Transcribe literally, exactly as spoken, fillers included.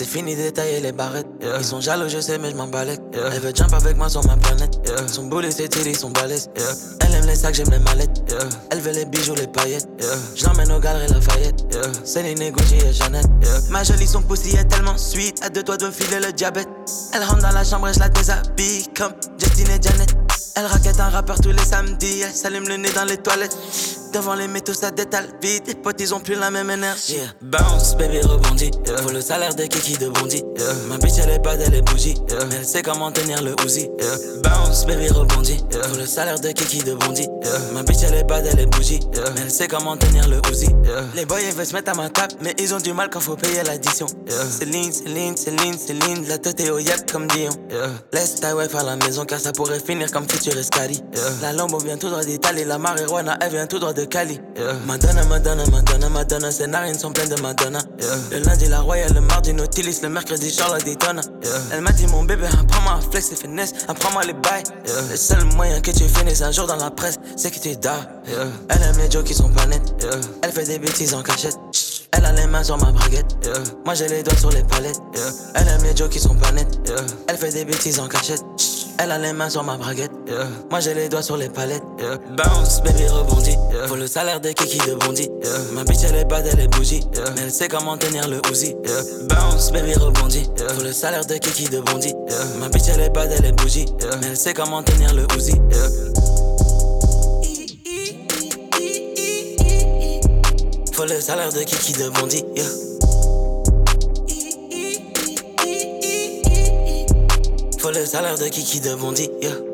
C'est fini détailler les barrettes. Yeah. Ils sont jaloux, je sais, mais je m'en balèque. Yeah. Elle veut jump avec moi sur ma planète. Yeah. Son boulet, ses titties sont balèzes. Yeah. Elle aime les sacs, j'aime les mallettes. Yeah. Elle veut les bijoux, les paillettes. Yeah. Je l'emmène aux galeries Lafayette. Yeah. Céline, Gucci et Jeannette. Yeah. Ma jolie, son pussy est tellement sweet. À deux doigts de me filer le diabète. Elle rentre dans la chambre et je la déshabille comme Justine et Janet. Elle raquette un rappeur tous les samedis. Elle s'allume le nez dans les toilettes. Devant les métaux, ça détale vite. Les potes, ils ont plus la même énergie. Yeah. Bounce, baby, rebondit. Yeah. Faut le salaire de Kiki de Bondy. Yeah. Ma bitch, elle est bad, elle est bougie. Yeah. Mais elle sait comment tenir le Uzi. Yeah. Bounce, baby, rebondit. Yeah. Faut le salaire de Kiki de Bondy. Yeah. Ma bitch, elle est bad, elle est bougie. Yeah. Mais elle sait comment tenir le Uzi. Yeah. Les boys, ils veulent se mettre à ma table, mais ils ont du mal quand faut payer l'addition. Yeah. Céline, Céline, Céline, Céline. La tête est au yak comme Dion. Yeah. Laisse ta wife à la maison car ça pourrait finir comme Future Escali. Yeah. La Lambo vient tout droit d'Italie. La marijuana, elle vient tout droit de Cali. Yeah. Madonna, Madonna, Madonna, Madonna. Ses narines sont pleines de Madonna. Yeah. Le lundi, la Royale, le mardi, Nautilus. Le mercredi, Charlotte Daytona. Yeah. Elle m'a dit, mon bébé, apprends-moi à flex et finesse. Apprends-moi les bails. Yeah. Le seul moyen que tu finisses un jour dans la presse, c'est que tu dors. Yeah. Elle aime les jokes qui sont pas nets. Yeah. Elle fait des bêtises en cachette. Elle a les mains sur ma braguette. Yeah. Moi, j'ai les doigts sur les palettes. Yeah. Elle aime les jokes qui sont pas nets. Yeah. Elle fait des bêtises en cachette. Elle a les mains sur ma braguette. Yeah. Moi j'ai les doigts sur les palettes. Yeah. Bounce, baby, rebondit. Yeah. Faut le salaire de Kiki de Bondy. Yeah. Ma bitch elle est bad, elle est bougie. Yeah. Mais elle sait comment tenir le Uzi. Yeah. Bounce, baby, rebondit. Yeah. Faut le salaire de Kiki de Bondy. Yeah. Ma bitch elle est bad, elle est bougie. Yeah. Mais elle sait comment tenir le Uzi. Yeah. Faut le salaire de Kiki de Bondy. Yeah. Faut le salaire de Kiki de Bondy, yeah.